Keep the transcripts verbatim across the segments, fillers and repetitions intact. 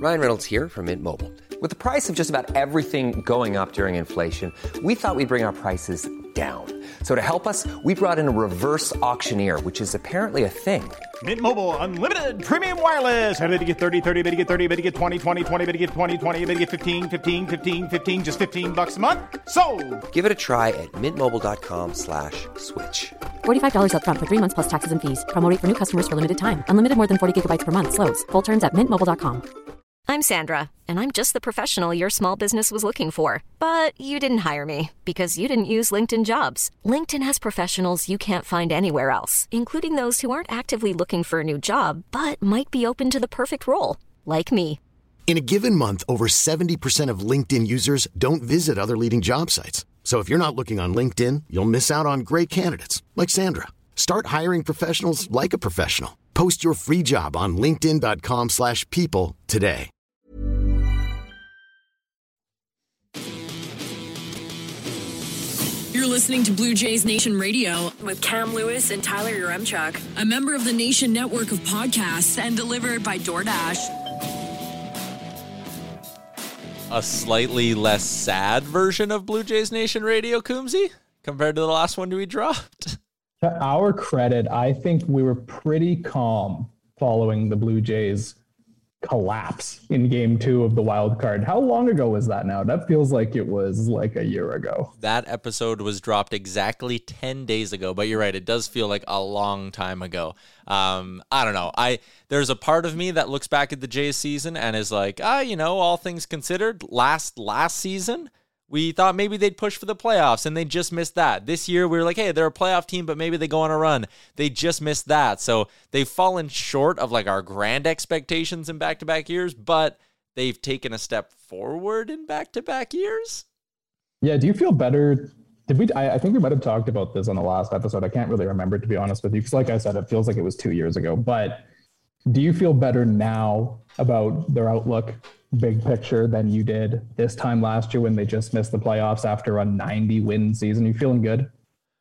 Ryan Reynolds here from Mint Mobile. With the price of just about everything going up during inflation, we thought we'd bring our prices down. So to help us, we brought in a reverse auctioneer, which is apparently a thing. Mint Mobile Unlimited Premium Wireless. How to get thirty, thirty, how to get thirty, how to get twenty, twenty, twenty, how to get twenty, twenty, how to get fifteen, fifteen, fifteen, fifteen, just fifteen bucks a month? Sold! Give it a try at mintmobile.com slash switch. forty-five dollars up front for three months plus taxes and fees. Promo rate for new customers for limited time. Unlimited more than forty gigabytes per month. Slows full terms at mint mobile dot com. I'm Sandra, and I'm just the professional your small business was looking for. But you didn't hire me because you didn't use LinkedIn Jobs. LinkedIn has professionals you can't find anywhere else, including those who aren't actively looking for a new job, but might be open to the perfect role, like me. In a given month, over seventy percent of LinkedIn users don't visit other leading job sites. So if you're not looking on LinkedIn, you'll miss out on great candidates like Sandra. Start hiring professionals like a professional. Post your free job on linkedin.com slash people today. You're listening to Blue Jays Nation Radio with Cam Lewis and Tyler Yaremchuk, a member of the Nation network of podcasts and delivered by DoorDash. A slightly less sad version of Blue Jays Nation Radio, Coombsy, compared to the last one we dropped. To our credit, I think we were pretty calm following the Blue Jays collapse in game two of the wild card. How long ago was that now? That feels like it was like a year ago. That episode was dropped exactly ten days ago, but you're right. It does feel like a long time ago. Um, I don't know. I There's a part of me that looks back at the Jays season and is like, ah, you know, all things considered, last last season, we thought maybe they'd push for the playoffs, and they just missed that. This year, we were like, hey, they're a playoff team, but maybe they go on a run. They just missed that. So they've fallen short of like our grand expectations in back-to-back years, but they've taken a step forward in back-to-back years. Yeah, do you feel better? Did we? I, I think we might have talked about this on the last episode. I can't really remember, to be honest with you, because like I said, it feels like it was two years ago. But do you feel better now about their outlook, big picture, than you did this time last year when they just missed the playoffs after a ninety win season? You feeling good?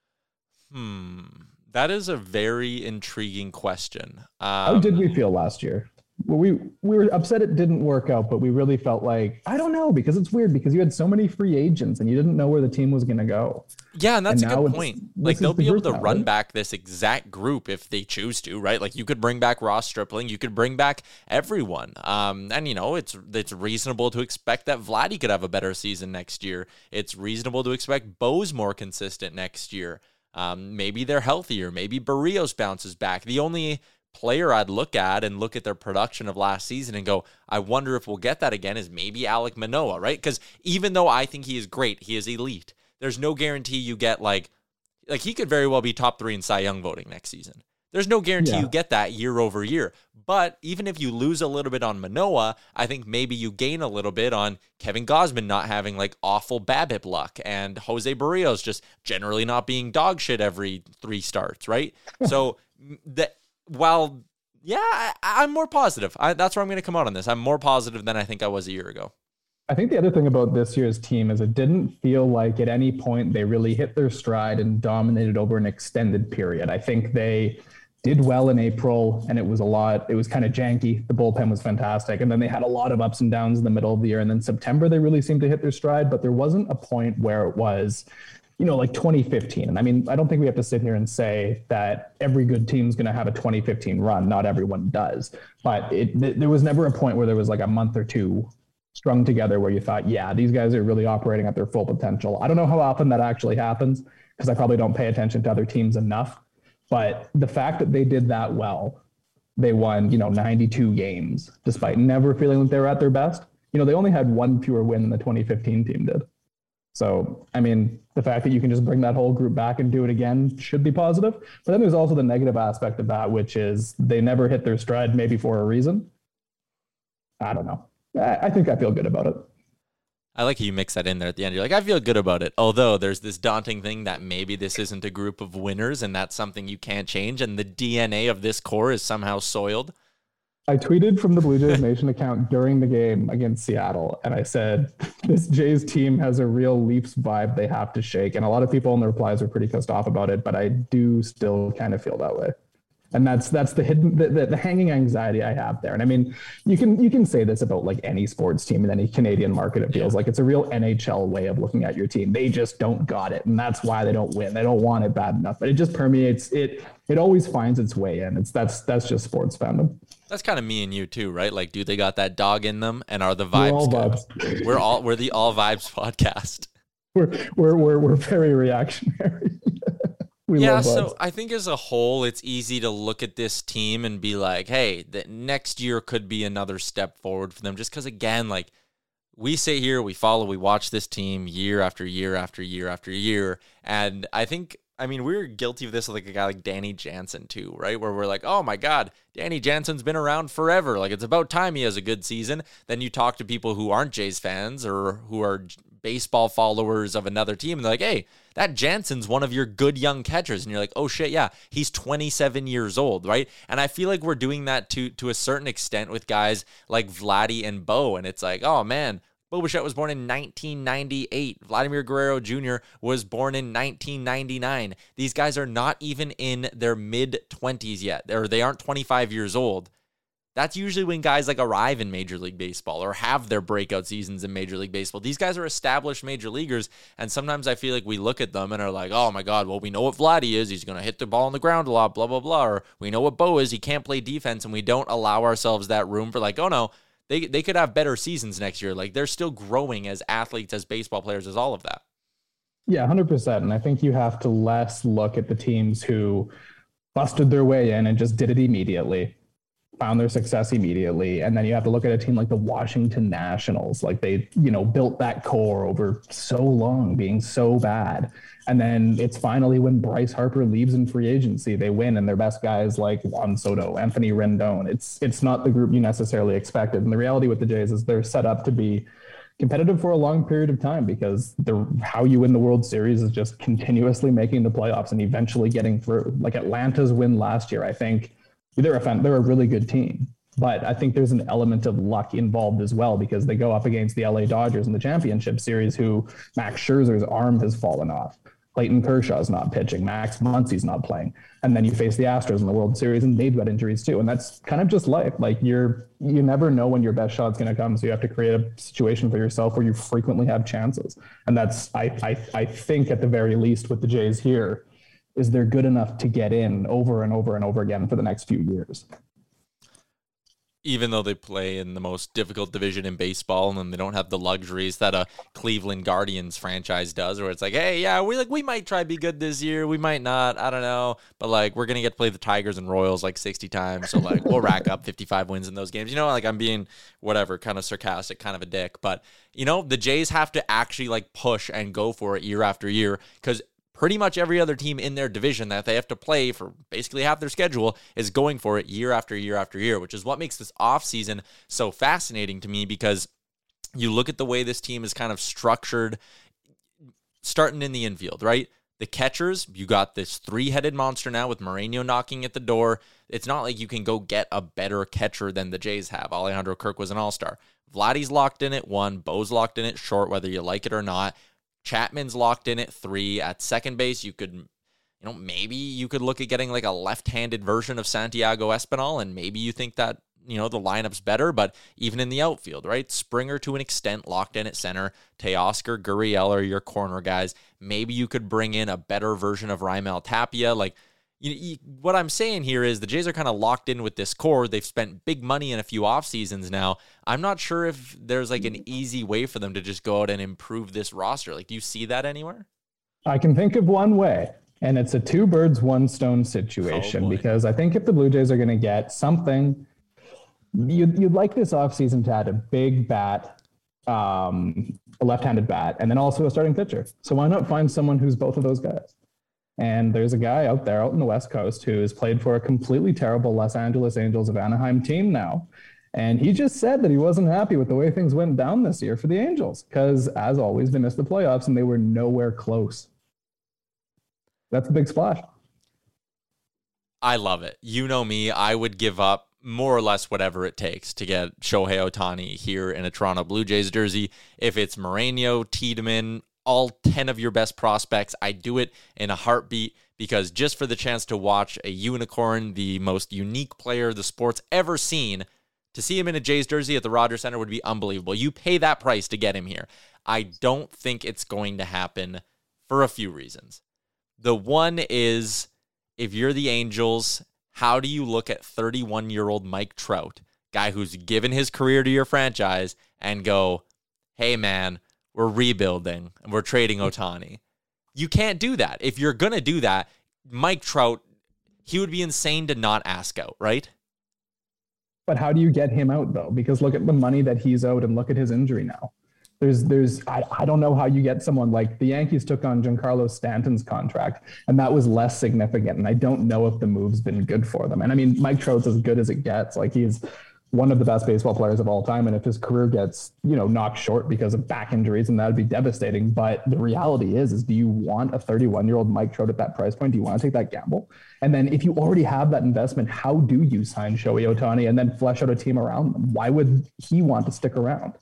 Hmm. That is a very intriguing question. Um, How did we feel last year? Well, we we were upset it didn't work out, but we really felt like, I don't know, because it's weird because you had so many free agents and you didn't know where the team was going to go. Yeah, and that's and a good point. Like, they'll the be able to run right? back this exact group if they choose to, right? Like, you could bring back Ross Stripling, you could bring back everyone. Um, and, you know, it's it's reasonable to expect that Vladdy could have a better season next year. It's reasonable to expect Bo's more consistent next year. Um, maybe they're healthier. Maybe Barrios bounces back. The only player I'd look at and look at their production of last season and go, I wonder if we'll get that again, is maybe Alek Manoah, right? Because even though I think he is great, he is elite, there's no guarantee you get like, like he could very well be top three in Cy Young voting next season. There's no guarantee yeah. you get that year over year. But even if you lose a little bit on Manoah, I think maybe you gain a little bit on Kevin Gausman not having like awful BABIP luck and Jose Barrios just generally not being dog shit every three starts, right? So the Well, yeah, I, I'm more positive. I, that's where I'm going to come out on this. I'm more positive than I think I was a year ago. I think the other thing about this year's team is it didn't feel like at any point they really hit their stride and dominated over an extended period. I think they did well in April, and it was a lot. It was kind of janky. The bullpen was fantastic. And then they had a lot of ups and downs in the middle of the year. And then September, they really seemed to hit their stride, but there wasn't a point where it was, you know, like twenty fifteen. And I mean, I don't think we have to sit here and say that every good team's going to have a twenty fifteen run. Not everyone does, but it, th- there was never a point where there was like a month or two strung together where you thought, yeah, these guys are really operating at their full potential. I don't know how often that actually happens because I probably don't pay attention to other teams enough, but the fact that they did that well, they won, you know, ninety-two games despite never feeling like they were at their best. You know, they only had one fewer win than the twenty fifteen team did. So, I mean, the fact that you can just bring that whole group back and do it again should be positive. But then there's also the negative aspect of that, which is they never hit their stride, maybe for a reason. I don't know. I think I feel good about it. I like how you mix that in there at the end. You're like, I feel good about it. Although there's this daunting thing that maybe this isn't a group of winners and that's something you can't change. And the D N A of this core is somehow soiled. I tweeted from the Blue Jays Nation account during the game against Seattle, and I said, this Jays team has a real Leafs vibe they have to shake. And a lot of people in the replies are pretty pissed off about it, but I do still kind of feel that way. And that's that's the hidden the, the, the hanging anxiety I have there. And I mean, you can you can say this about like any sports team in any Canadian market. It feels yeah. like it's a real N H L way of looking at your team. They just don't got it, and that's why they don't win. They don't want it bad enough. But it just permeates. It it always finds its way in. It's that's that's just sports fandom. That's kind of me and you too, right? Like, do they got that dog in them, and are the vibes we're all good? Vibes. We're all we're the all vibes podcast. We're we're we're we're very reactionary. We yeah, so I think as a whole, it's easy to look at this team and be like, hey, that next year could be another step forward for them. Just because, again, like, we sit here, we follow, we watch this team year after year after year after year. And I think, I mean, we're guilty of this with like a guy like Danny Jansen too, right? Where we're like, oh my God, Danny Jansen's been around forever. Like, it's about time he has a good season. Then you talk to people who aren't Jays fans or who are baseball followers of another team, and they're like, hey, that Jansen's one of your good young catchers. And you're like, oh shit, yeah, he's twenty-seven years old, right? And I feel like we're doing that to to a certain extent with guys like Vladdy and Bo. And it's like, oh man, Bo Bichette was born in nineteen ninety-eight. Vladimir Guerrero Junior was born in nineteen ninety-nine. These guys are not even in their mid-twenties yet, or they aren't twenty-five years old. That's usually when guys like arrive in Major League Baseball or have their breakout seasons in Major League Baseball. These guys are established major leaguers, and sometimes I feel like we look at them and are like, oh my God, well, we know what Vladdy is. He's going to hit the ball on the ground a lot, blah, blah, blah. Or we know what Bo is. He can't play defense, and we don't allow ourselves that room for like, oh no, they, they could have better seasons next year. Like, they're still growing as athletes, as baseball players, as all of that. Yeah, one hundred percent. And I think you have to less look at the teams who busted their way in and just did it immediately, found their success immediately. And then you have to look at a team like the Washington Nationals. Like, they, you know, built that core over so long, being so bad. And then it's finally when Bryce Harper leaves in free agency, they win, and their best guys like Juan Soto, Anthony Rendon. It's it's not the group you necessarily expected. And the reality with the Jays is they're set up to be competitive for a long period of time, because the how you win the World Series is just continuously making the playoffs and eventually getting through. Like Atlanta's win last year, I think they're a fan, they're a really good team, but I think there's an element of luck involved as well, because they go up against the L A Dodgers in the championship series, who Max Scherzer's arm has fallen off. Clayton Kershaw's not pitching. Max Muncy's not playing. And then you face the Astros in the World Series, and they've got injuries too. And that's kind of just life. Like, you're, you never know when your best shot's going to come. So you have to create a situation for yourself where you frequently have chances. And that's, I, I, I think at the very least with the Jays here, is they're good enough to get in over and over and over again for the next few years. Even though they play in the most difficult division in baseball, and they don't have the luxuries that a Cleveland Guardians franchise does, where it's like, hey, yeah, we like we might try to be good this year, we might not, I don't know, but like we're gonna get to play the Tigers and Royals like sixty times, so like we'll rack up fifty-five wins in those games. You know, like I'm being whatever, kind of sarcastic, kind of a dick, but you know, the Jays have to actually like push and go for it year after year, because pretty much every other team in their division that they have to play for basically half their schedule is going for it year after year after year, which is what makes this offseason so fascinating to me, because you look at the way this team is kind of structured, starting in the infield, right? The catchers, you got this three-headed monster now with Moreno knocking at the door. It's not like you can go get a better catcher than the Jays have. Alejandro Kirk was an all-star. Vladdy's locked in at one. Bo's locked in at short, whether you like it or not. Chapman's locked in at three. At second base, you could, you know, maybe you could look at getting like a left-handed version of Santiago Espinal, and maybe you think that, you know, the lineup's better, but even in the outfield, right? Springer to an extent locked in at center. Teoscar, Gurriel are your corner guys. Maybe you could bring in a better version of Raimel Tapia. Like, you, you, what I'm saying here is the Jays are kind of locked in with this core. They've spent big money in a few off seasons now. I'm not sure if there's like an easy way for them to just go out and improve this roster. Like, do you see that anywhere? I can think of one way, and it's a two birds, one stone situation, oh because I think if the Blue Jays are going to get something, you'd, you'd like this offseason to add a big bat, um, a left-handed bat, and then also a starting pitcher. So why not find someone who's both of those guys? And there's a guy out there out in the West Coast who has played for a completely terrible Los Angeles Angels of Anaheim team now. And he just said that he wasn't happy with the way things went down this year for the Angels, because as always, they missed the playoffs and they were nowhere close. That's a big splash. I love it. You know me, I would give up more or less whatever it takes to get Shohei Ohtani here in a Toronto Blue Jays jersey. If it's Moreno, Tiedemann, all ten of your best prospects, I do it in a heartbeat, because just for the chance to watch a unicorn, the most unique player the sport's ever seen, to see him in a Jays jersey at the Rogers Center would be unbelievable. You pay that price to get him here. I don't think it's going to happen for a few reasons. The one is, if you're the Angels, how do you look at thirty-one-year-old Mike Trout, guy who's given his career to your franchise, and go, hey, man, we're rebuilding and we're trading Ohtani? You can't do that. If you're going to do that, Mike Trout, he would be insane to not ask out, right? But how do you get him out, though? Because look at the money that he's owed and look at his injury now. There's, there's, I, I don't know how you get someone like the Yankees took on Giancarlo Stanton's contract, and that was less significant. And I don't know if the move's been good for them. And I mean, Mike Trout's as good as it gets. Like, he's one of the best baseball players of all time. And if his career gets, you know, knocked short because of back injuries, and that'd be devastating. But the reality is, is do you want a thirty-one-year-old Mike Trout at that price point? Do you want to take that gamble? And then if you already have that investment, how do you sign Shohei Ohtani and then flesh out a team around them? Why would he want to stick around?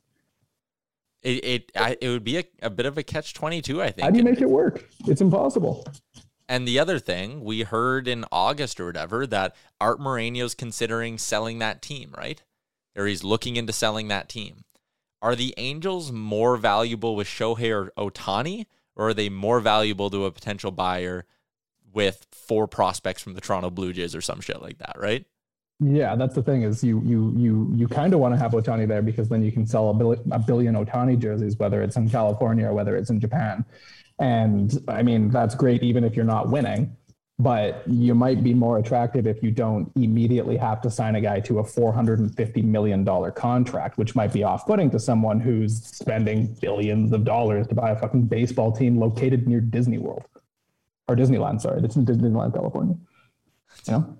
It it I, it would be a, a bit of a catch twenty-two, I think. How do you make it work? It's impossible. And the other thing, we heard in August or whatever that Art Moreno's considering selling that team, right? Or he's looking into selling that team. Are the Angels more valuable with Shohei or Ohtani, or are they more valuable to a potential buyer with four prospects from the Toronto Blue Jays or some shit like that, right? Yeah, that's the thing is you you you you kind of want to have Ohtani there because then you can sell a billion, a billion Ohtani jerseys, whether it's in California or whether it's in Japan. And I mean, that's great even if you're not winning, but you might be more attractive if you don't immediately have to sign a guy to a four hundred fifty million dollars contract, which might be off-putting to someone who's spending billions of dollars to buy a fucking baseball team located near Disney World or Disneyland. Sorry, it's in Disneyland, California. You know?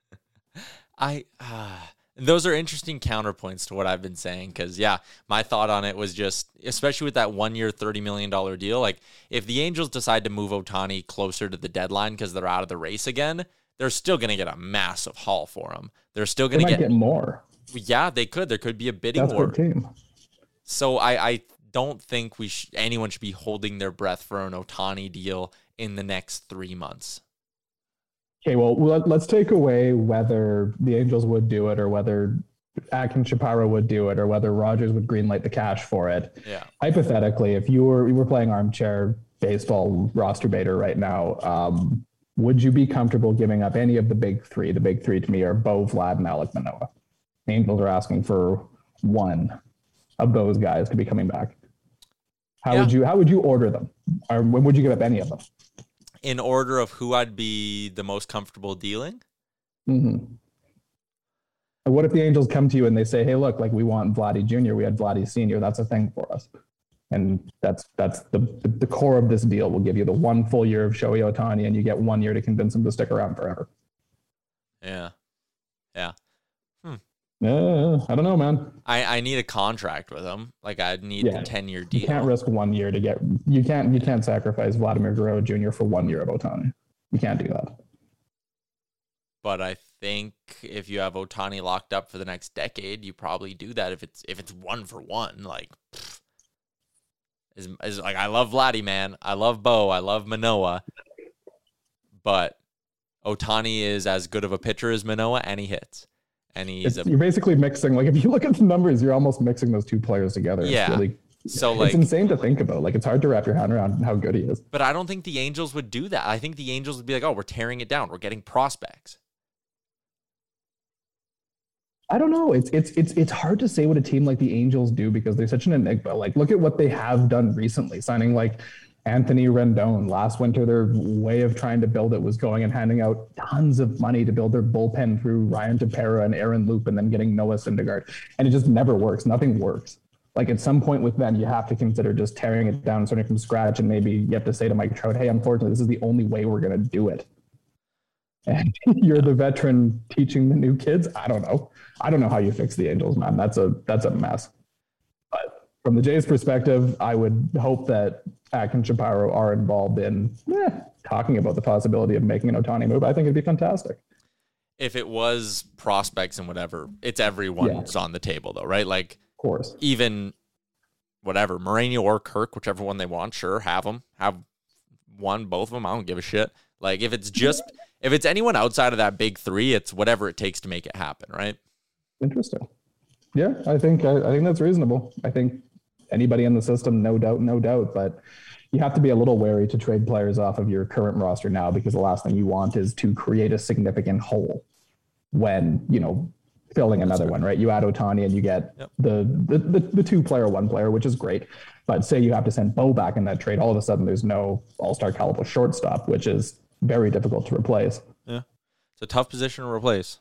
I uh, those are interesting counterpoints to what I've been saying, because yeah, my thought on it was just, especially with that one-year thirty million dollars deal, like if the Angels decide to move Ohtani closer to the deadline because they're out of the race again, they're still going to get a massive haul for him. They're still going to get, get more. Yeah, they could. There could be a bidding That's war. Good team. So I, I don't think we sh- anyone should be holding their breath for an Ohtani deal in the next three months. Okay, well, let's take away whether the Angels would do it or whether Atkins Shapiro would do it or whether Rogers would greenlight the cash for it. Yeah. Hypothetically, if you were you were playing armchair baseball roster baiter right now, um, would you be comfortable giving up any of the big three? The big three to me are Bo, Vlad, and Alek Manoah. The Angels are asking for one of those guys to be coming back. How yeah. would you how would you order them? Or when would you give up any of them? In order of who I'd be the most comfortable dealing? Mm-hmm. What if the Angels come to you and they say, hey, look, like we want Vladdy Junior, we had Vladdy Senior, that's a thing for us. And that's that's the, the, the core of this deal. We'll give you the one full year of Shohei Ohtani and you get one year to convince him to stick around forever. Yeah. Yeah. Hmm. Uh, I don't know, man. I, I need a contract with him. Like I'd need yeah. the ten-year deal. You can't risk one year to get. You can't. You can't sacrifice Vladimir Guerrero Junior for one year of Ohtani. You can't do that. But I think if you have Ohtani locked up for the next decade, you probably do that. If it's if it's one for one, like, pff, is is like I love Vladdy, man. I love Bo. I love Manoah. But Ohtani is as good of a pitcher as Manoah, and he hits. And he's a, you're basically mixing, like if you look at the numbers, you're almost mixing those two players together. It's yeah. really, so it's like, insane to think about. Like it's hard to wrap your hand around how good he is. But I don't think the Angels would do that. I think the Angels would be like, oh, we're tearing it down. We're getting prospects. I don't know. It's it's it's it's hard to say what a team like the Angels do because they're such an enigma. Like look at what they have done recently, signing like Anthony Rendon. Last winter, their way of trying to build it was going and handing out tons of money to build their bullpen through Ryan Tepera and Aaron Loup and then getting Noah Syndergaard. And it just never works. Nothing works. Like at some point with them, you have to consider just tearing it down, starting from scratch. And maybe you have to say to Mike Trout, hey, unfortunately, this is the only way we're going to do it. And you're the veteran teaching the new kids. I don't know. I don't know how you fix the Angels, man. That's a, that's a mess. But from the Jays' perspective, I would hope that Atkins and Shapiro are involved in eh, talking about the possibility of making an Ohtani move. I think it'd be fantastic. If it was prospects and whatever, it's everyone's yeah. on the table though, right? Like, of course, even whatever, Moreno or Kirk, whichever one they want, sure, have them. Have one, both of them. I don't give a shit. Like if it's just, if it's anyone outside of that big three, it's whatever it takes to make it happen, right? Interesting. Yeah, I think, I, I think that's reasonable. I think anybody in the system, no doubt, no doubt, but you have to be a little wary to trade players off of your current roster now, because the last thing you want is to create a significant hole when, you know, filling another one, right? You add Ohtani and you get yep. the, the, the, the two player, one player, which is great. But say you have to send Bo back in that trade, all of a sudden there's no all-star caliber shortstop, which is very difficult to replace. Yeah. It's a tough position to replace.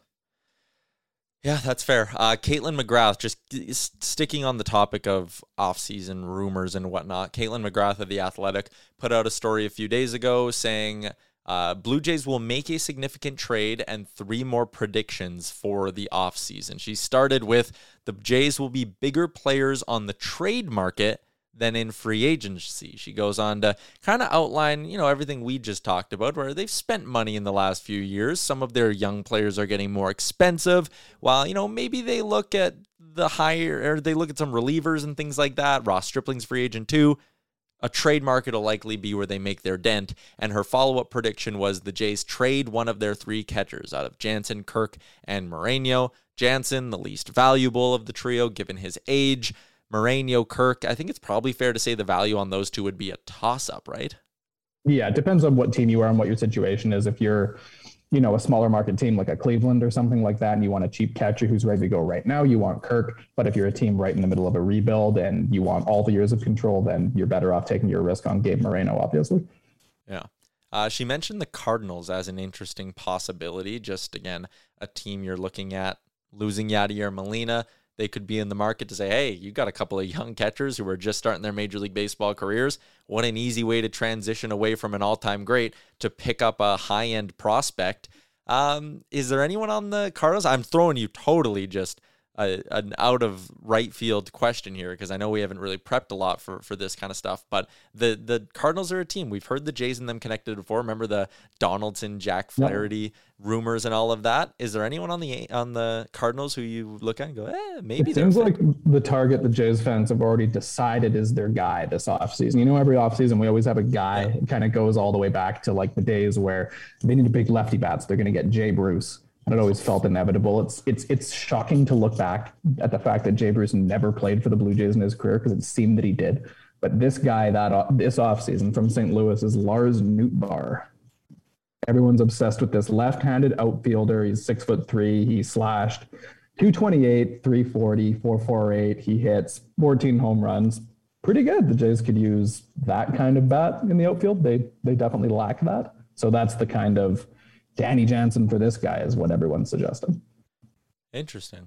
Yeah, that's fair. Uh, Caitlin McGrath, just sticking on the topic of off-season rumors and whatnot. Caitlin McGrath of The Athletic put out a story a few days ago saying uh, Blue Jays will make a significant trade and three more predictions for the off-season. She started with the Jays will be bigger players on the trade market than in free agency. She goes on to kind of outline, you know, everything we just talked about, where they've spent money in the last few years. Some of their young players are getting more expensive, while, you know, maybe they look at the higher, or they look at some relievers and things like that. Ross Stripling's free agent too. A trade market will likely be where they make their dent. And her follow-up prediction was the Jays trade one of their three catchers out of Jansen, Kirk, and Moreno. Jansen, the least valuable of the trio, given his age. Moreno, Kirk, I think it's probably fair to say the value on those two would be a toss-up, right? Yeah, it depends on what team you are and what your situation is. If you're, you know, a smaller market team like a Cleveland or something like that, and you want a cheap catcher who's ready to go right now, you want Kirk. But if you're a team right in the middle of a rebuild and you want all the years of control, then you're better off taking your risk on Gabe Moreno, obviously. Yeah. Uh, she mentioned the Cardinals as an interesting possibility. Just, again, a team you're looking at losing Yadier Molina. They could be in the market to say, hey, you got a couple of young catchers who are just starting their Major League Baseball careers. What an easy way to transition away from an all-time great to pick up a high-end prospect. Um, is there anyone on the Cardinals? I'm throwing you totally just a, an out of right field question here, because I know we haven't really prepped a lot for, for this kind of stuff, but the, the Cardinals are a team. We've heard the Jays and them connected before. Remember the Donaldson, Jack Flaherty yeah. rumors and all of that? Is there anyone on the on the Cardinals who you look at and go, eh, maybe it seems like the target the Jays fans have already decided is their guy this offseason. You know, every offseason we always have a guy. Yeah. It kind of goes all the way back to like the days where they need a big lefty bats. They're going to get Jay Bruce. And it always felt inevitable. It's it's it's shocking to look back at the fact that Jay Bruce never played for the Blue Jays in his career, because it seemed that he did. But this guy that this offseason from Saint Louis is Lars Nootbaar. Everyone's obsessed with this left-handed outfielder. He's six foot three. He slashed two twenty-eight, three forty, four forty-eight. He hits fourteen home runs. Pretty good. The Jays could use that kind of bat in the outfield. They they definitely lack that. So that's the kind of Danny Jansen for this guy is what everyone's suggesting. Interesting.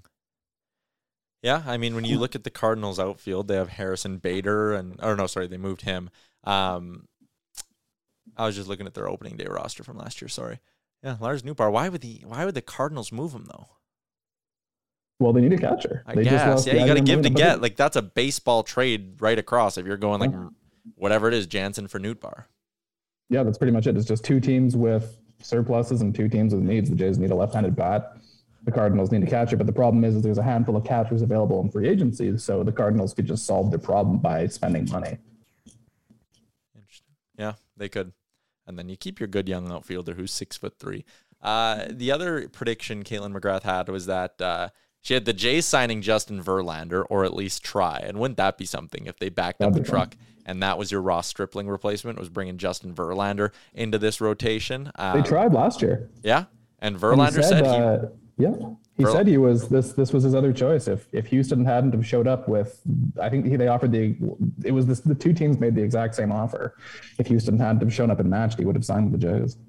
Yeah, I mean, when you look at the Cardinals outfield, they have Harrison Bader and, or no, sorry, they moved him. Um, I was just looking at their opening day roster from last year. Sorry. Yeah, Lars Nootbaar. Why would the Why would the Cardinals move him though? Well, they need a catcher. I they guess. Yeah, you got to give to get. Like that's a baseball trade right across. If you're going like yeah. whatever it is, Jansen for Nootbaar. Yeah, that's pretty much it. It's just two teams with surpluses and two teams with needs. The Jays need a left-handed bat. The Cardinals need a catcher, but the problem is, is there's a handful of catchers available in free agency, so the Cardinals could just solve their problem by spending money. Interesting. Yeah, they could. And then you keep your good young outfielder who's six foot three. Uh, the other prediction Caitlin McGrath had was that uh, she had the Jays signing Justin Verlander, or at least try. And wouldn't that be something if they backed That'd up the truck? Fun. And that was your Ross Stripling replacement, was bringing Justin Verlander into this rotation. Um, they tried last year. Yeah. And Verlander and he said, said he, uh, yeah, he Verl- said he was, this This was his other choice. If if Houston hadn't have showed up with, I think he, they offered the, it was this, the two teams made the exact same offer. If Houston hadn't have shown up and matched, he would have signed with the Jays.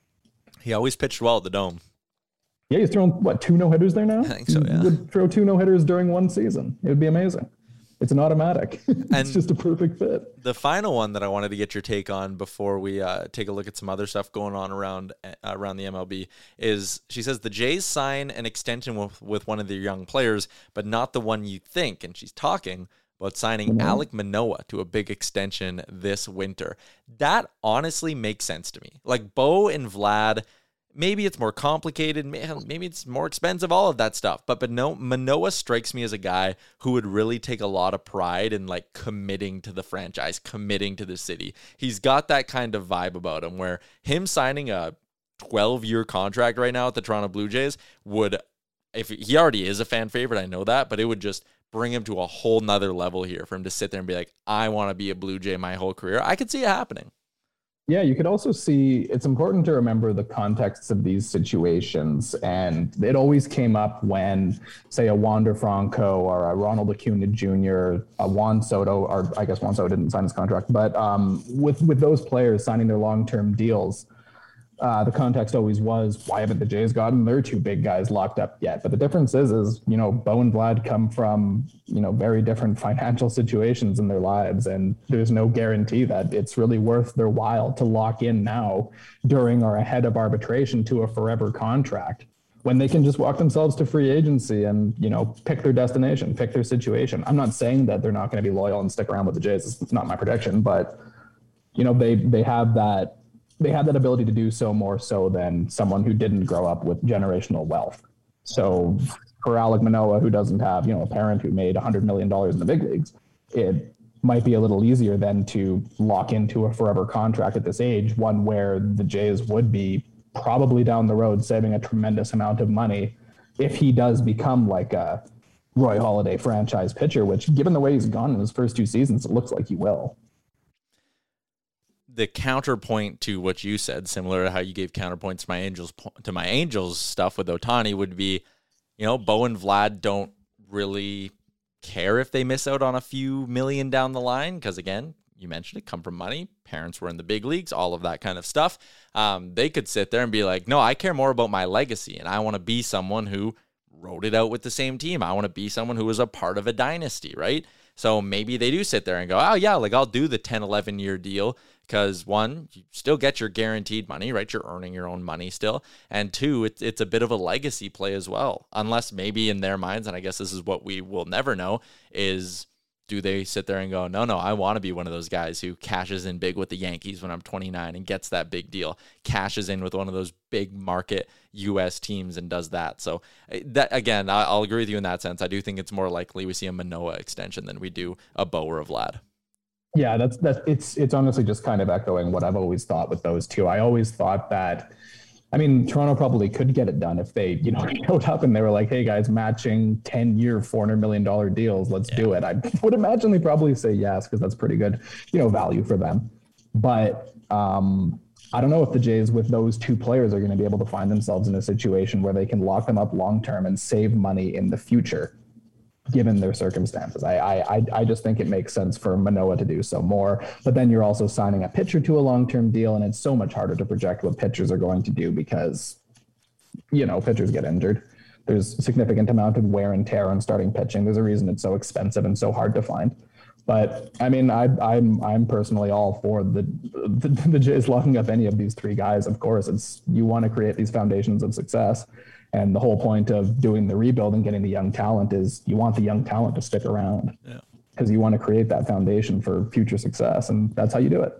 He always pitched well at the Dome. Yeah, he's thrown, what, two no-hitters there now? I think so, yeah. He would throw two no-hitters during one season. It would be amazing. It's an automatic. It's and just a perfect fit. The final one that I wanted to get your take on before we uh, take a look at some other stuff going on around uh, around the M L B is, she says the Jays sign an extension with, with one of their young players, but not the one you think. And she's talking about signing mm-hmm. Alek Manoah to a big extension this winter. That honestly makes sense to me. Like Bo and Vlad, Maybe it's more complicated. Maybe it's more expensive, all of that stuff. But, but no, Manoah strikes me as a guy who would really take a lot of pride in like committing to the franchise, committing to the city. He's got that kind of vibe about him where him signing a twelve-year contract right now at the Toronto Blue Jays would, if he already is a fan favorite, I know that, but it would just bring him to a whole nother level here for him to sit there and be like, I want to be a Blue Jay my whole career. I could see it happening. Yeah, you could also see, it's important to remember the contexts of these situations. And it always came up when, say, a Wander Franco or a Ronald Acuna Junior, a Juan Soto, or I guess Juan Soto didn't sign his contract, but um, with, with those players signing their long-term deals, Uh, the context always was, why haven't the Jays gotten their two big guys locked up yet? But the difference is, is, you know, Bo and Vlad come from, you know, very different financial situations in their lives. And there's no guarantee that it's really worth their while to lock in now during or ahead of arbitration to a forever contract when they can just walk themselves to free agency and, you know, pick their destination, pick their situation. I'm not saying that they're not going to be loyal and stick around with the Jays. It's not my prediction, but, you know, they, they have that, they have that ability to do so more so than someone who didn't grow up with generational wealth. So for Alek Manoah, who doesn't have, you know, a parent who made one hundred million dollars in the big leagues, it might be a little easier than to lock into a forever contract at this age, one where the Jays would be probably down the road saving a tremendous amount of money if he does become like a Roy Halladay franchise pitcher, which given the way he's gone in his first two seasons, it looks like he will. The counterpoint to what you said, similar to how you gave counterpoints to my Angels to my Angels stuff with Ohtani, would be, you know, Bo and Vlad don't really care if they miss out on a few million down the line because, again, you mentioned it, come from money. Parents were in the big leagues, all of that kind of stuff. Um, they could sit there and be like, no, I care more about my legacy, and I want to be someone who wrote it out with the same team. I want to be someone who was a part of a dynasty, right? So maybe they do sit there and go, oh, yeah, like I'll do the ten, eleven-year deal. Because one, you still get your guaranteed money, right? You're earning your own money still. And two, it's, it's a bit of a legacy play as well. Unless maybe in their minds, and I guess this is what we will never know, is do they sit there and go, no, no, I want to be one of those guys who cashes in big with the Yankees when I'm twenty-nine and gets that big deal, cashes in with one of those big market U S teams and does that. So that, again, I'll agree with you in that sense. I do think it's more likely we see a Manoah extension than we do a Bo or a Vlad. Yeah, that's that's it's it's honestly just kind of echoing what I've always thought with those two. I always thought that, I mean, Toronto probably could get it done if they, you know, showed up and they were like, hey guys, matching ten-year, four hundred million dollars deals, let's yeah. do it. I would imagine they probably say yes, because that's pretty good, you know, value for them. But um, I don't know if the Jays with those two players are going to be able to find themselves in a situation where they can lock them up long-term and save money in the future, given their circumstances. I, I I just think it makes sense for Manoah to do so more, but then you're also signing a pitcher to a long-term deal, and it's so much harder to project what pitchers are going to do because, you know, pitchers get injured. There's a significant amount of wear and tear on starting pitching. There's a reason it's so expensive and so hard to find. But I mean, I, I'm I'm personally all for the, the the Jays locking up any of these three guys. Of course, it's you want to create these foundations of success. And the whole point of doing the rebuild and getting the young talent is you want the young talent to stick around because yeah. you want to create that foundation for future success. And that's how you do it.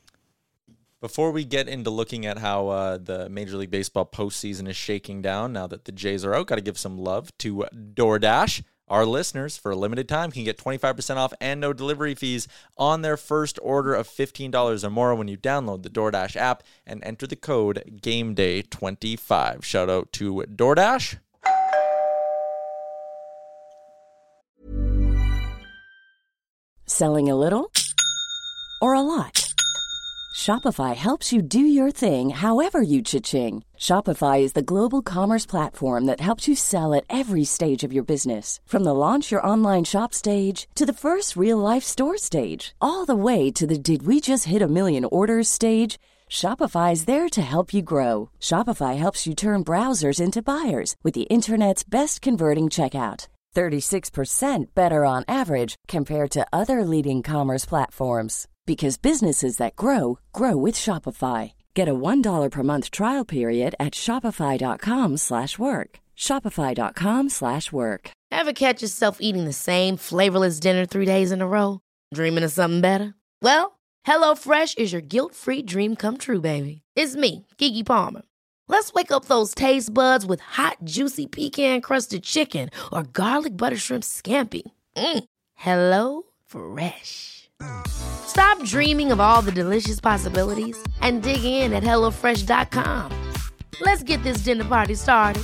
Before we get into looking at how uh, the Major League Baseball postseason is shaking down now that the Jays are out, got to give some love to DoorDash. Our listeners, for a limited time, can get twenty-five percent off and no delivery fees on their first order of fifteen dollars or more when you download the DoorDash app and enter the code game day twenty-five. Shout out to DoorDash. Selling a little or a lot? Shopify helps you do your thing however you cha-ching. Shopify is the global commerce platform that helps you sell at every stage of your business. From the launch your online shop stage to the first real-life store stage, all the way to the did we just hit a million orders stage. Shopify is there to help you grow. Shopify helps you turn browsers into buyers with the internet's best converting checkout. thirty-six percent better on average compared to other leading commerce platforms. Because businesses that grow, grow with Shopify. Get a one dollar per month trial period at shopify.com slash work. Shopify.com slash work. Ever catch yourself eating the same flavorless dinner three days in a row? Dreaming of something better? Well, HelloFresh is your guilt-free dream come true, baby. It's me, Keke Palmer. Let's wake up those taste buds with hot, juicy pecan-crusted chicken or garlic butter shrimp scampi. Mm. Hello Fresh. Stop dreaming of all the delicious possibilities and dig in at hello fresh dot com. Let's get this dinner party started.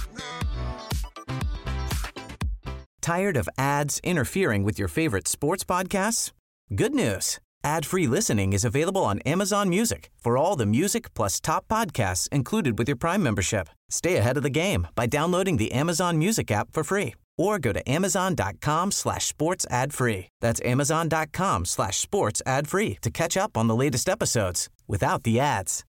Tired of ads interfering with your favorite sports podcasts? Good news. Ad-free listening is available on Amazon Music for all the music plus top podcasts included with your Prime membership. Stay ahead of the game by downloading the Amazon Music app for free or go to amazon.com slash sports ad free. That's amazon.com slash sports ad free to catch up on the latest episodes without the ads.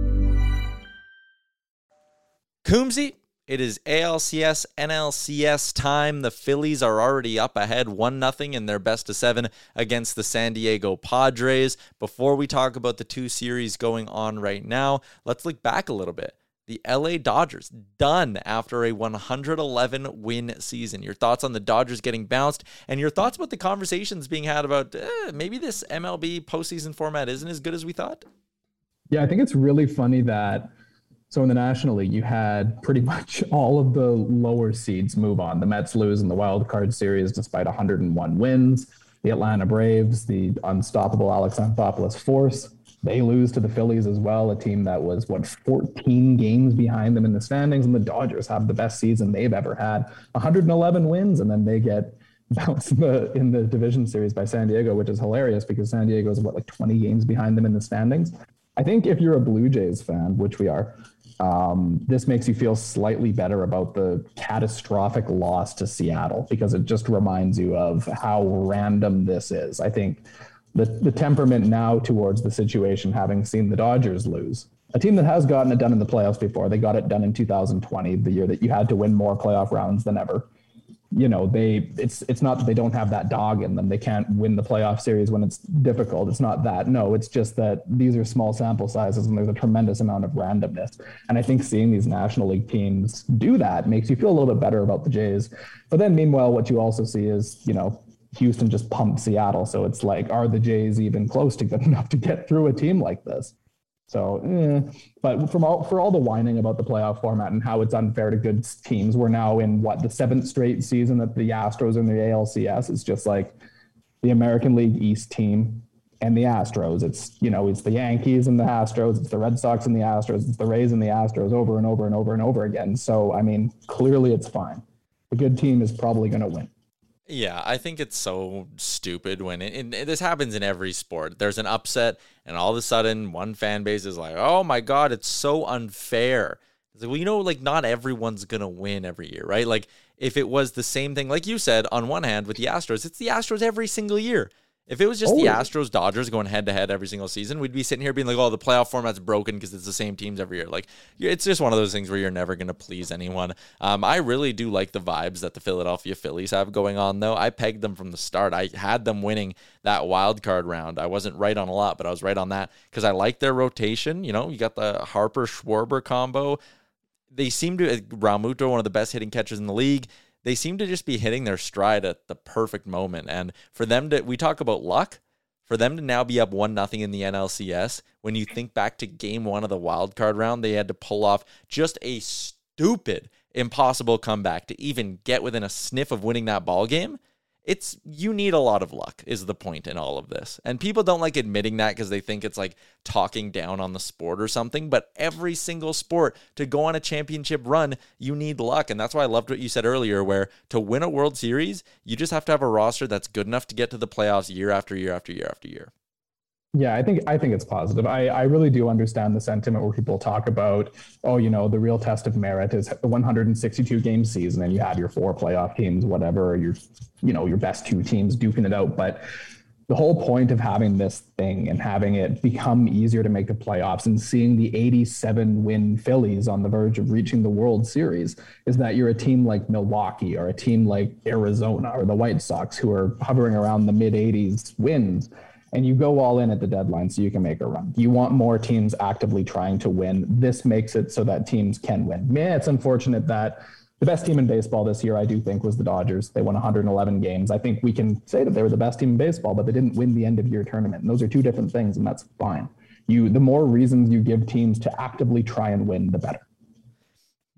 Coombsy, it is A L C S, N L C S time. The Phillies are already up ahead one nothing in their best of seven against the San Diego Padres. Before we talk about the two series going on right now, let's look back a little bit. The L A Dodgers done after a one hundred eleven win season. Your thoughts on the Dodgers getting bounced and your thoughts about the conversations being had about eh, maybe this M L B postseason format isn't as good as we thought? Yeah, I think it's really funny that so in the National League, you had pretty much all of the lower seeds move on. The Mets lose in the wild card series despite one hundred one wins. The Atlanta Braves, the unstoppable Alex Anthopoulos force, they lose to the Phillies as well, a team that was, what, fourteen games behind them in the standings. And the Dodgers have the best season they've ever had, one hundred eleven wins, and then they get bounced in the, in the division series by San Diego, which is hilarious because San Diego is, what, like twenty games behind them in the standings. I think if you're a Blue Jays fan, which we are, Um, this makes you feel slightly better about the catastrophic loss to Seattle because it just reminds you of how random this is. I think the, the temperament now towards the situation, having seen the Dodgers lose, a team that has gotten it done in the playoffs before, they got it done in two thousand twenty, the year that you had to win more playoff rounds than ever. You know, they it's it's not that they don't have that dog in them. They can't win the playoff series when it's difficult. It's not that. No, it's just that these are small sample sizes and there's a tremendous amount of randomness. And I think seeing these National League teams do that makes you feel a little bit better about the Jays. But then meanwhile, what you also see is, you know, Houston just pumped Seattle. So it's like, are the Jays even close to good enough to get through a team like this? So, eh. But from all, for all the whining about the playoff format and how it's unfair to good teams, we're now in, what, the seventh straight season that the Astros are in the A L C S. It's just like the American League East team and the Astros. It's, you know, it's the Yankees and the Astros. It's the Red Sox and the Astros. It's the Rays and the Astros over and over and over and over again. So, I mean, clearly it's fine. The good team is probably going to win. Yeah, I think it's so stupid when it, and this happens in every sport. There's an upset, and all of a sudden, one fan base is like, "Oh my God, it's so unfair." It's like, well, you know, like not everyone's gonna win every year, right? Like if it was the same thing, like you said, on one hand with the Astros, it's the Astros every single year. If it was just oh. the Astros Dodgers going head to head every single season, we'd be sitting here being like, "Oh, the playoff format's broken because it's the same teams every year." Like, it's just one of those things where you're never going to please anyone. Um, I really do like the vibes that the Philadelphia Phillies have going on, though. I pegged them from the start. I had them winning that wild card round. I wasn't right on a lot, but I was right on that because I like their rotation. You know, you got the Harper Schwarber combo. They seem to Realmuto, one of the best hitting catchers in the league. They seem to just be hitting their stride at the perfect moment. And for them to, we talk about luck, for them to now be up one nothing in the N L C S, when you think back to game one of the wild card round, they had to pull off just a stupid, impossible comeback to even get within a sniff of winning that ball game. It's, you need a lot of luck is the point in all of this. And people don't like admitting that because they think it's like talking down on the sport or something. But every single sport, to go on a championship run, you need luck. And that's why I loved what you said earlier, where to win a World Series, you just have to have a roster that's good enough to get to the playoffs year after year after year after year. Yeah, I think I think it's positive. I, I really do understand the sentiment where people talk about, oh, you know, the real test of merit is the one hundred sixty-two game season and you have your four playoff teams, whatever, your, you know, your best two teams duking it out. But the whole point of having this thing and having it become easier to make the playoffs and seeing the eighty-seven win Phillies on the verge of reaching the World Series is that you're a team like Milwaukee or a team like Arizona or the White Sox who are hovering around the mid eighties wins. And you go all in at the deadline so you can make a run. You want more teams actively trying to win. This makes it so that teams can win. Man, it's unfortunate that the best team in baseball this year, I do think, was the Dodgers. They won one hundred eleven games. I think we can say that they were the best team in baseball, but they didn't win the end of year tournament. And those are two different things, and that's fine. You, the more reasons you give teams to actively try and win, the better.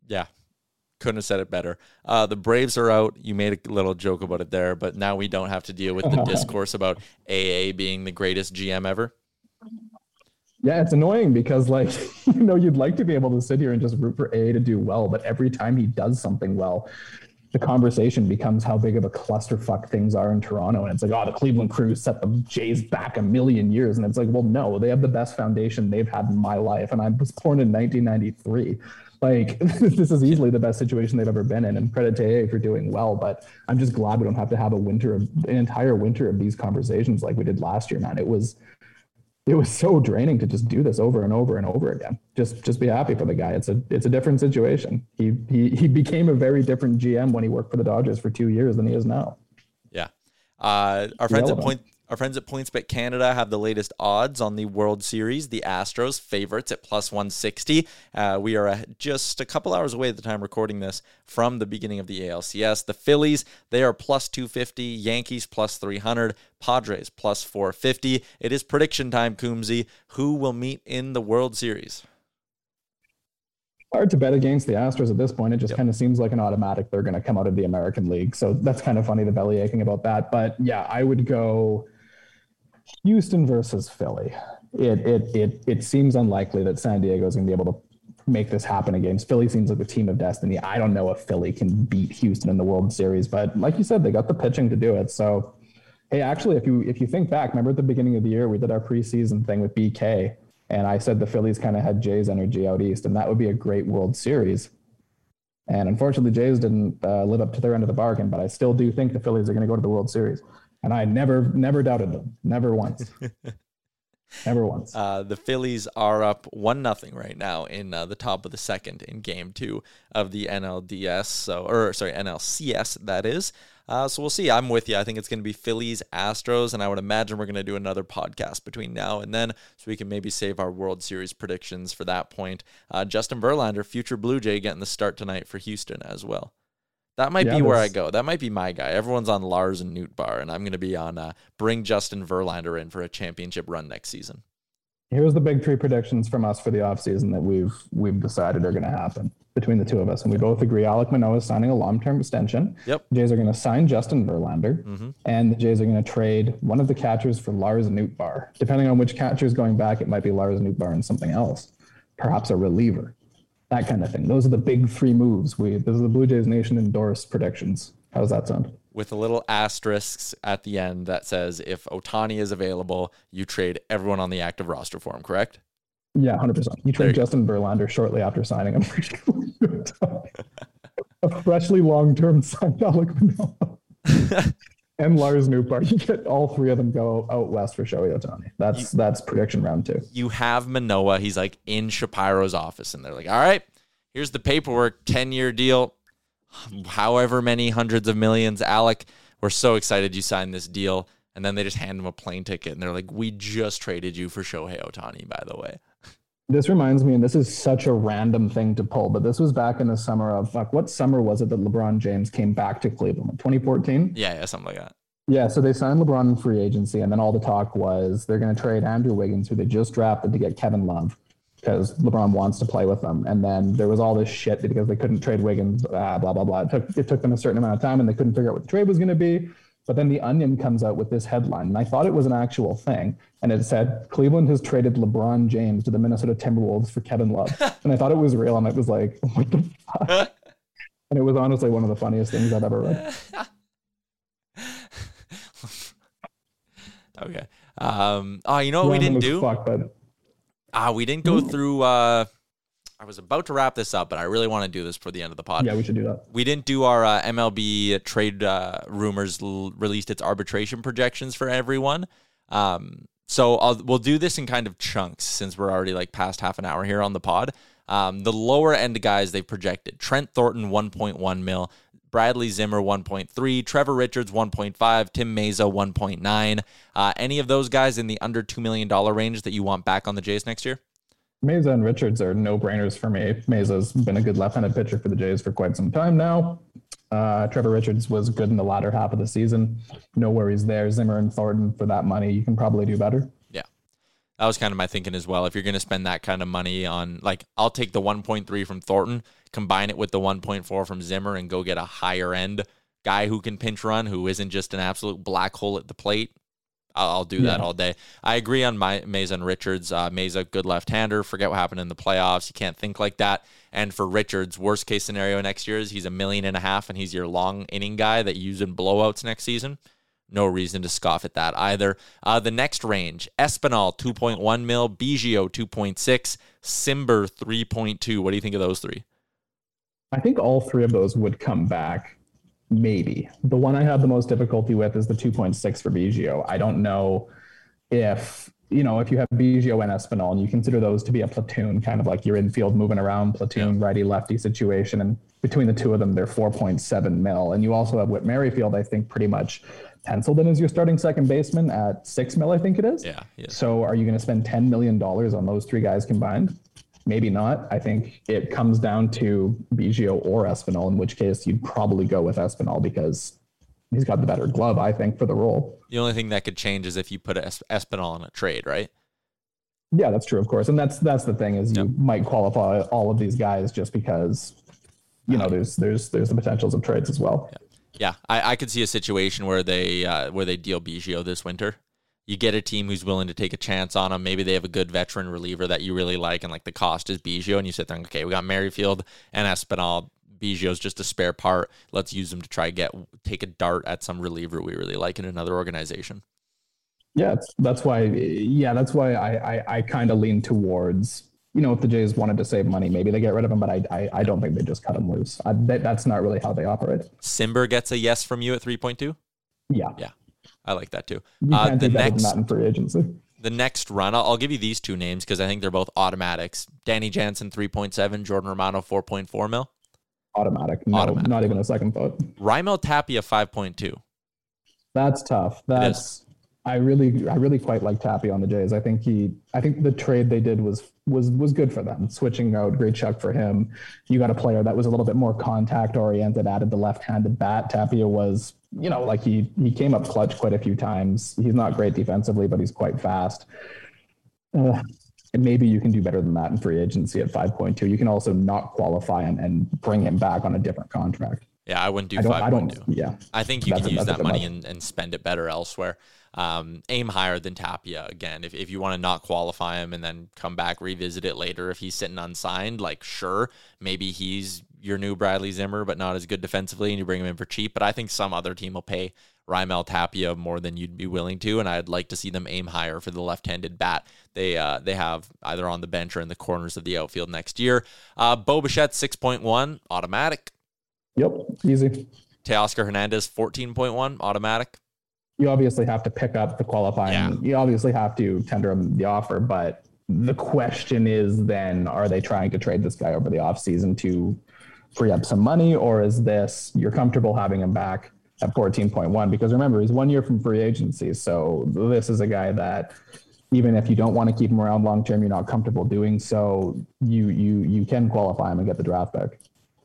Yeah. Couldn't have said it better. Uh, the Braves are out. You made a little joke about it there, but now we don't have to deal with the discourse about A A being the greatest G M ever. Yeah, it's annoying because, like, you know, you'd like to be able to sit here and just root for A A to do well, but every time he does something well, the conversation becomes how big of a clusterfuck things are in Toronto. And it's like, oh, the Cleveland Crews set the Jays back a million years. And it's like, well, no, they have the best foundation they've had in my life. And I was born in nineteen ninety-three. Like, this is easily the best situation they've ever been in, and credit to A A for doing well. But I'm just glad we don't have to have a winter of an entire winter of these conversations like we did last year, man. It was, it was so draining to just do this over and over and over again. Just, just be happy for the guy. It's a, it's a different situation. He, he, he became a very different G M when he worked for the Dodgers for two years than he is now. Yeah. Uh, our friends at Point. Our friends at PointsBet Canada have the latest odds on the World Series. The Astros favorites at plus one sixty. Uh, we are uh, just a couple hours away at the time recording this from the beginning of the A L C S. The Phillies, they are plus two fifty. Yankees plus three hundred. Padres plus four fifty. It is prediction time, Coombsy. Who will meet in the World Series? Hard to bet against the Astros at this point. It just Yep. kind of seems like an automatic they're going to come out of the American League. So that's kind of funny, the belly aching about that. But yeah, I would go Houston versus Philly. It it it it seems unlikely that San Diego is going to be able to make this happen against Philly. Seems like the team of destiny. I don't know if Philly can beat Houston in the World Series, but like you said, they got the pitching to do it. So, hey, actually, if you if you think back, remember at the beginning of the year we did our preseason thing with B K, and I said the Phillies kind of had Jays energy out east, and that would be a great World Series. And unfortunately, Jays didn't uh, live up to their end of the bargain, but I still do think the Phillies are going to go to the World Series. And I never, never doubted them. Never once. Never once. Uh, the Phillies are up one nothing right now in uh, the top of the second in game two of the N L D S. So, or sorry, N L C S, that is. Uh, so we'll see. I'm with you. I think it's going to be Phillies, Astros, and I would imagine we're going to do another podcast between now and then so we can maybe save our World Series predictions for that point. Uh, Justin Verlander, future Blue Jay, getting the start tonight for Houston as well. That might yeah, be where I go. That might be my guy. Everyone's on Lars and Nootbaar, and I'm going to be on uh, bring Justin Verlander in for a championship run next season. Here's the big three predictions from us for the offseason that we've we've decided are going to happen between the two of us. And we both agree Alek Manoah is signing a long-term extension. Yep. The Jays are going to sign Justin Verlander, mm-hmm. and the Jays are going to trade one of the catchers for Lars Nootbaar. Depending on which catcher is going back, it might be Lars Nootbaar and something else, perhaps a reliever. That kind of thing. Those are the big three moves. We this is the Blue Jays Nation endorsed predictions. How does that sound? With a little asterisks at the end that says if Ohtani is available, you trade everyone on the active roster for him, correct? Yeah, one hundred percent. You trade you Justin go. Verlander shortly after signing him. A freshly long-term signed Alek Manoah. And Lars Nootbaar. You get all three of them go out west for Shohei Ohtani. That's you, that's prediction round two. You have Manoah. He's like in Shapiro's office, and they're like, all right, here's the paperwork, ten-year deal, however many hundreds of millions. Alek, we're so excited you signed this deal. And then they just hand him a plane ticket, and they're like, we just traded you for Shohei Ohtani, by the way. This reminds me, and this is such a random thing to pull, but this was back in the summer of, like, what summer was it that LeBron James came back to Cleveland? twenty fourteen? Yeah, yeah, something like that. Yeah, so they signed LeBron in free agency, and then all the talk was they're going to trade Andrew Wiggins, who they just drafted, to get Kevin Love, because LeBron wants to play with them. And then there was all this shit because they couldn't trade Wiggins, ah, blah, blah, blah. It took, it took them a certain amount of time, and they couldn't figure out what the trade was going to be. But then The Onion comes out with this headline, and I thought it was an actual thing. And it said, Cleveland has traded LeBron James to the Minnesota Timberwolves for Kevin Love. And I thought it was real, and it was like, what the fuck? And it was honestly one of the funniest things I've ever read. Okay. Um, oh, you know what Random we didn't do? Fuck, but... Ah, we didn't go through... Uh... I was about to wrap this up, but I really want to do this for the end of the pod. Yeah, we should do that. We didn't do our uh, M L B trade uh, rumors l- released its arbitration projections for everyone. Um, so I'll, we'll do this in kind of chunks since we're already like past half an hour here on the pod. Um, the lower end guys they've projected: Trent Thornton one point one mil, Bradley Zimmer one point three, Trevor Richards one point five, Tim Meza one point nine. Uh, any of those guys in the under two million dollars range that you want back on the Jays next year? Meza and Richards are no-brainers for me. Meza's been a good left-handed pitcher for the Jays for quite some time now. Uh, Trevor Richards was good in the latter half of the season. No worries there. Zimmer and Thornton, for that money, you can probably do better. Yeah. That was kind of my thinking as well. If you're going to spend that kind of money on, like, I'll take the one point three from Thornton, combine it with the one point four from Zimmer, and go get a higher end guy who can pinch run, who isn't just an absolute black hole at the plate. I'll, I'll do that yeah. all day. I agree on my Meza and Richards. Uh, Meza, good left-hander. Forget what happened in the playoffs. You can't think like that. And for Richards, worst case scenario next year is he's a million and a half, and he's your long inning guy that you use in blowouts next season. No reason to scoff at that either. Uh, the next range, Espinal, two point one mil, Biggio, two point six, Simber, three point two. What do you think of those three? I think all three of those would come back, maybe. The one I have the most difficulty with is the two point six for Biggio. I don't know if, you know, if you have Biggio and Espinal and you consider those to be a platoon, kind of like your infield moving around platoon, yeah. righty-lefty situation, and between the two of them, they're four point seven mil. And you also have Whit Merrifield, I think, pretty much penciled in as your starting second baseman at six mil, I think it is. Yeah. Yes. So are you going to spend ten million dollars on those three guys combined? Maybe not. I think it comes down to Biggio or Espinal, in which case you'd probably go with Espinal because he's got the better glove, I think, for the role. The only thing that could change is if you put es- Espinal in a trade, right? Yeah, that's true, of course. And that's that's the thing is you yep. might qualify all of these guys just because, you know, there's there's there's the potentials of trades as well. Yeah. Yeah, I, I could see a situation where they uh, where they deal Biggio this winter. You get a team who's willing to take a chance on him. Maybe they have a good veteran reliever that you really like, and like the cost is Biggio, and you sit there and, okay, we got Merrifield and Espinal. Biggio's just a spare part. Let's use them to try get take a dart at some reliever we really like in another organization. Yeah, it's, that's why. Yeah, that's why I I, I kind of lean towards, you know, if the Jays wanted to save money, maybe they get rid of him, but I I, I don't think they just cut him loose. I, that, that's not really how they operate. Simber gets a yes from you at three point two? Yeah. Yeah. I like that too. You uh, can't the do next that in free agency. The next run, I'll, I'll give you these two names because I think they're both automatics. Danny Jansen, three point seven, Jordan Romano, four point four mil. Automatic. No, Automatic. Not even a second thought. Raimel Tapia, five point two. That's tough. That's I really, I really quite like Tapia on the Jays. I think he, I think the trade they did was was was good for them. Switching out, great check for him. You got a player that was a little bit more contact oriented, added the left-handed bat. Tapia was, you know, like he he came up clutch quite a few times. He's not great defensively, but he's quite fast. Uh, and maybe you can do better than that in free agency at five point two. You can also not qualify and, and bring him back on a different contract. Yeah, I wouldn't do I don't, five point two. I don't, yeah. I think you That's can a, use that a money and, and spend it better elsewhere. Um, aim higher than Tapia again. If if you want to not qualify him and then come back, revisit it later if he's sitting unsigned, like sure, maybe he's your new Bradley Zimmer, but not as good defensively, and you bring him in for cheap. But I think some other team will pay Raimel Tapia more than you'd be willing to, and I'd like to see them aim higher for the left-handed bat. They uh, they have either on the bench or in the corners of the outfield next year. Uh, Bo Bichette, six point one, automatic. Yep, easy. Teoscar Hernandez, fourteen point one, automatic. You obviously have to pick up the qualifying. Yeah. You obviously have to tender them the offer, but the question is then, are they trying to trade this guy over the offseason to free up some money, or is this, you're comfortable having him back at fourteen point one? Because remember, he's one year from free agency. So this is a guy that even if you don't want to keep him around long-term, you're not comfortable doing so, you you you can qualify him and get the draft back.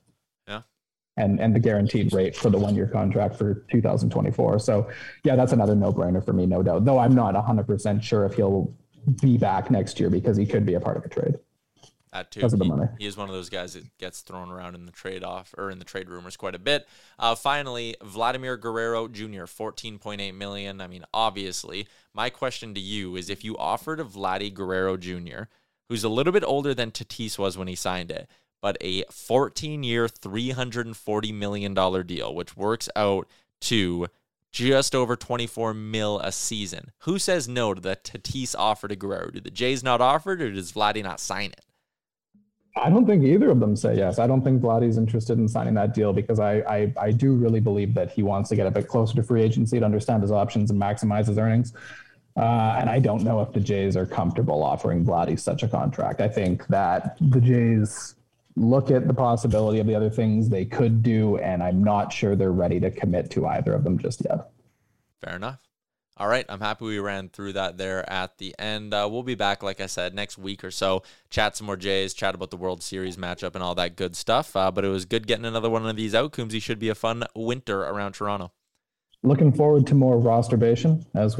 And, and the guaranteed rate for the one-year contract for two thousand twenty-four. So, yeah, that's another no-brainer for me, no doubt. Though I'm not one hundred percent sure if he'll be back next year because he could be a part of a trade. That too. Because of the he, money. He is one of those guys that gets thrown around in the trade-off or in the trade rumors quite a bit. Uh, finally, Vladimir Guerrero Junior, fourteen point eight million dollars. I mean, obviously, my question to you is if you offered a Vladdy Guerrero Junior, who's a little bit older than Tatis was when he signed it, but a fourteen-year, three hundred forty million dollars deal, which works out to just over twenty-four mil a season. Who says no to the Tatis offer to Guerrero? Do the Jays not offer it, or does Vladdy not sign it? I don't think either of them say yes. I don't think Vladdy's interested in signing that deal because I, I I do really believe that he wants to get a bit closer to free agency to understand his options and maximize his earnings. Uh, and I don't know if the Jays are comfortable offering Vladdy such a contract. I think that the Jays look at the possibility of the other things they could do, and I'm not sure they're ready to commit to either of them just yet. Fair enough. All right, I'm happy we ran through that there at the end. Uh, we'll be back, like I said, next week or so, chat some more Jays, chat about the World Series matchup and all that good stuff. Uh, but it was good getting another one of these out. Coombsy, should be a fun winter around Toronto. Looking forward to more rosterbation as we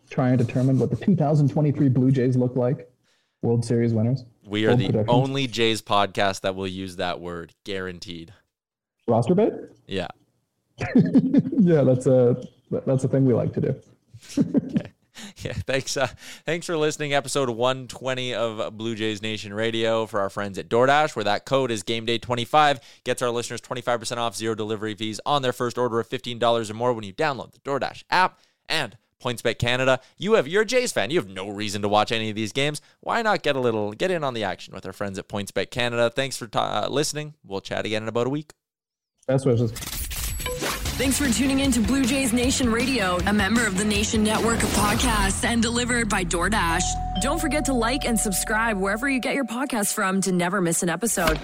try and determine what the two thousand twenty-three Blue Jays look like? World Series winners. We are Bold the predictions. Only Jays podcast that will use that word, guaranteed. Roster bait? Yeah. yeah, that's a that's a thing we like to do. Okay. Yeah, thanks. Uh, thanks for listening. Episode one twenty of Blue Jays Nation Radio for our friends at DoorDash, where that code is game day twenty-five. Gets our listeners twenty-five percent off, zero delivery fees on their first order of fifteen dollars or more when you download the DoorDash app. And PointsBet Canada, you have you're a Jays fan. You have no reason to watch any of these games. Why not get a little get in on the action with our friends at PointsBet Canada? Thanks for uh, listening. We'll chat again in about a week. Best wishes. Thanks for tuning in to Blue Jays Nation Radio, a member of the Nation Network of podcasts and delivered by DoorDash. Don't forget to like and subscribe wherever you get your podcasts from to never miss an episode.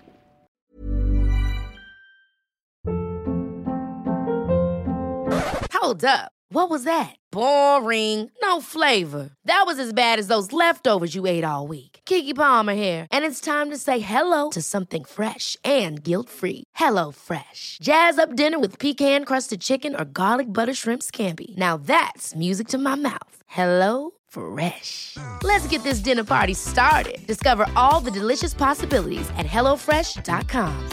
Hold up. What was that? Boring. No flavor. That was as bad as those leftovers you ate all week. Keke Palmer here, and it's time to say hello to something fresh and guilt-free. Hello Fresh. Jazz up dinner with pecan-crusted chicken or garlic butter shrimp scampi. Now that's music to my mouth. Hello Fresh. Let's get this dinner party started. Discover all the delicious possibilities at hello fresh dot com.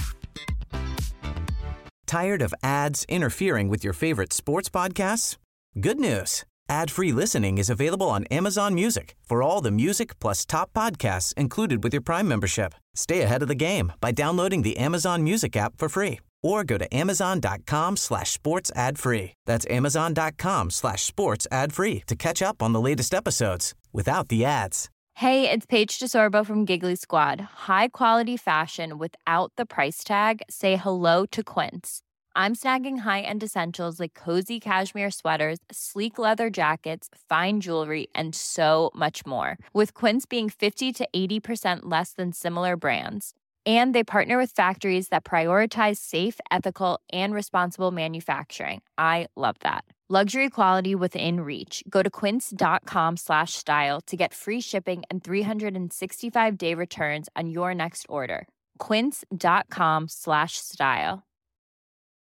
Tired of ads interfering with your favorite sports podcasts? Good news. Ad-free listening is available on Amazon Music for all the music plus top podcasts included with your Prime membership. Stay ahead of the game by downloading the Amazon Music app for free or go to amazon.com slash sports ad free. That's amazon.com slash sports ad free to catch up on the latest episodes without the ads. Hey, it's Paige DeSorbo from Giggly Squad. High quality fashion without the price tag. Say hello to Quince. I'm snagging high-end essentials like cozy cashmere sweaters, sleek leather jackets, fine jewelry, and so much more. With Quince being fifty to eighty percent less than similar brands. And they partner with factories that prioritize safe, ethical, and responsible manufacturing. I love that. Luxury quality within reach. Go to quince.com slash style to get free shipping and three sixty-five day returns on your next order. Quince.com slash style.